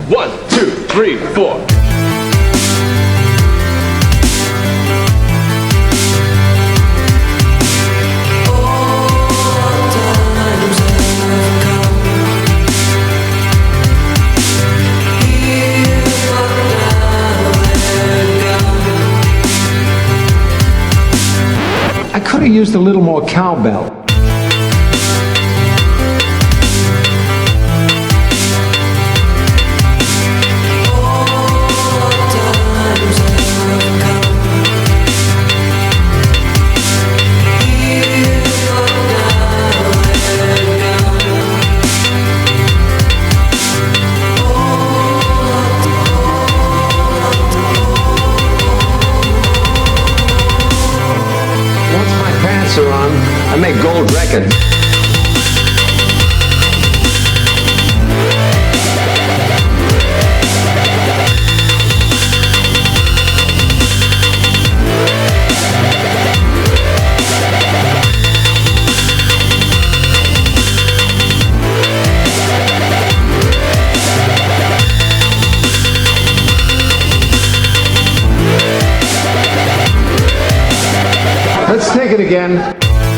1, 2, 3, 4. I could have used a little more cowbell. On. I make gold records. Let's take it again.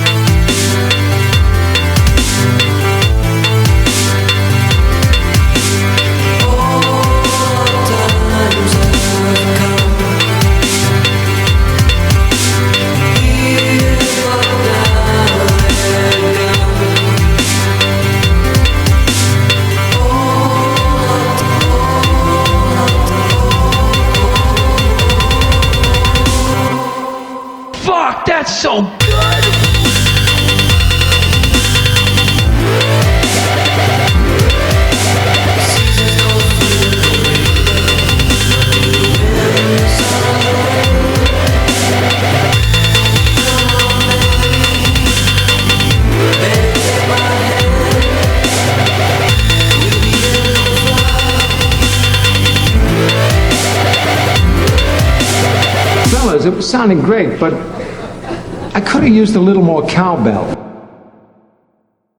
Fuck, that's so good! Fellas, it was sounding great, but I could have used a little more cowbell.